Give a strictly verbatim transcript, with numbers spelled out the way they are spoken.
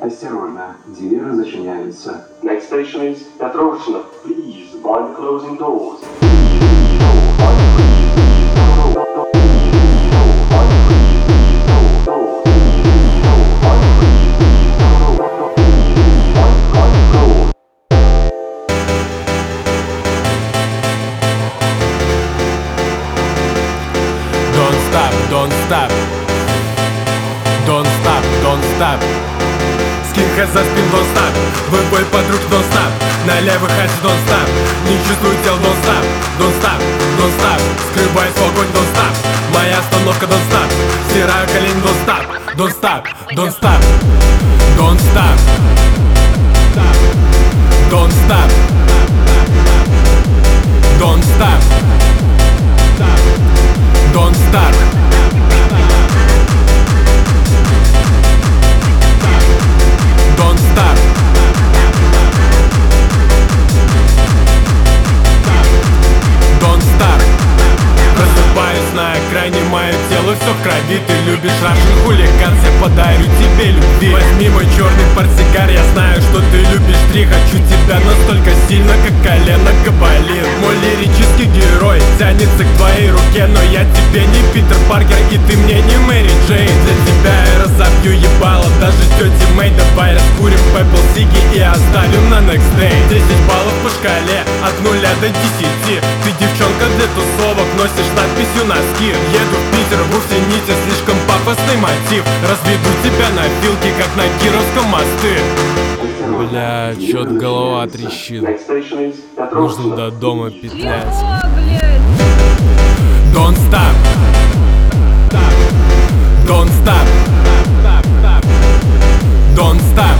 Осторожно, двери зачиняются. Next station is Petrovshina. Please mind closing doors. Please, please, no, mind, please, please, no, no, no, please, please, no, mind, please, please, no, no, please, please, no, mind, please, please, no, no, no, please, please, mind, mind, no. Don't stop, don't stop. Don't stop, don't stop. Скинхед за спин, don't stop. Вы бой подруг, don't stop. Налево хати, don't stop. Не чувствую тел, don't stop. Don't stop, don't stop. Скрываюсь в огонь, don't stop. Моя остановка, don't stop. Стираю колени, don't stop. Don't stop, don't stop. Don't stop. Don't stop. Don't stop. Don't stop. Don't stop. Don't stop. Просыпаюсь на экране, мое тело все в крови. Ты любишь рашен хулиган, я подарю тебе любви. Возьми мой черный портсигар, я знаю, что ты любишь три. Хочу тебя настолько сильно, как колено кабалин. Мой лирический герой тянется к твоей руке, но я тебе не Питер Паркер, и ты мне не Мэри Джейн. Для тебя я разобью ебало, даже тети Мэй. Давай раскурим пепл сиги и оставим на next day. Десять баллов по шкале, от нуля до десяти. Ты девчонка для тусовок, носишь надписью носки. Еду в Питер, вовсе не те, слишком пафосный мотив. Разведу тебя на вилке, как на Кировском мосты. Бля, чё-то голова трещит. Нужно до дома петлять. Don't stop. Don't stop. Don't stop.